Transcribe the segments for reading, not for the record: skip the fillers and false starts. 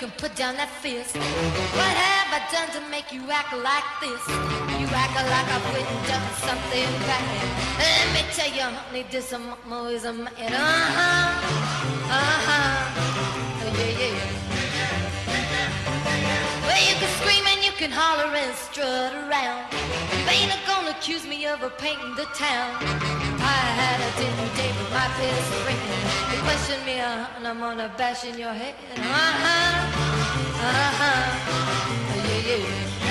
can put down that fist. What have I done to make you act like this? You act like I've went and done something bad. Let me tell you, honey, this mama is a man. Yeah, yeah. Well, you can scream and you can holler and strut around. You ain't gonna accuse me of a painting the town. I had a dinner date with my best friend. You question me and I'm gonna bash in your head. Yeah, yeah.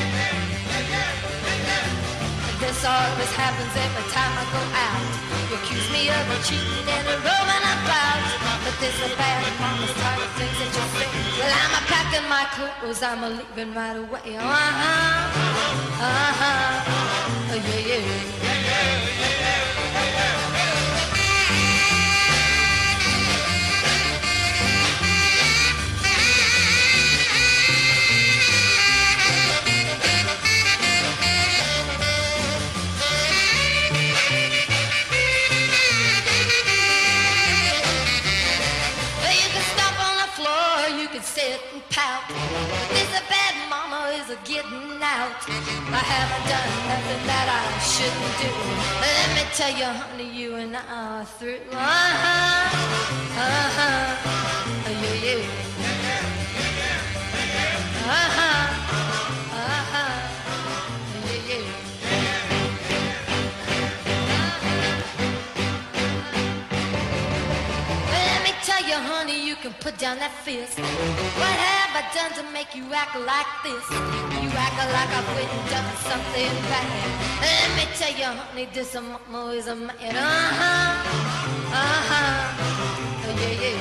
This always happens every time I go out. You accuse me of a cheating and a roving about. But this is bad mama's tired of things that you say. Well, I'm a packing my clothes, I'm a leaving right away. Yeah, yeah. Sit and pout. This a bad mama is a getting out. I haven't done nothing that I shouldn't do. Let me tell you, honey, you and I are through. Yeah, yeah. Yeah, yeah. You, honey, you can put down that fist. What have I done to make you act like this? You act like I've went and done something bad. Let me tell you, honey, this mama is a man. Yeah, yeah.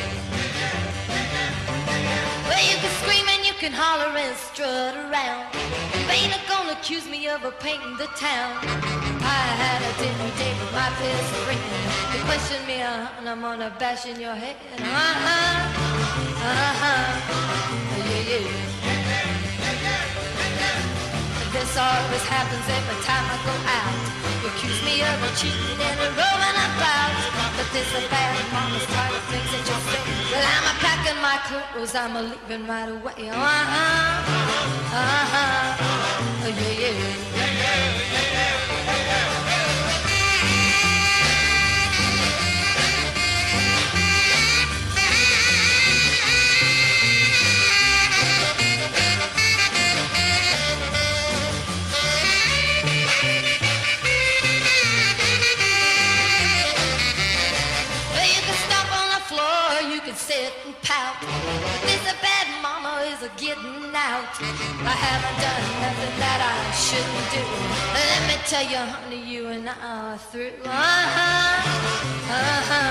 Well, you can scream and you can holler and strut around. You ain't gonna accuse me of a painting the town. I had a dinner date with my best friend. You question me and I'm gonna bash in your head. Yeah, yeah. This always happens every time I go out. You accuse me of a cheating and a roving about. But this is bad mama's tired of things that you say. Well, I'm a packing my clothes, I'm a leaving right away. Yeah, yeah. Sit and pout. This a bad mama is a getting out. I haven't done nothing that I shouldn't do. Let me tell you, honey, you and I are through.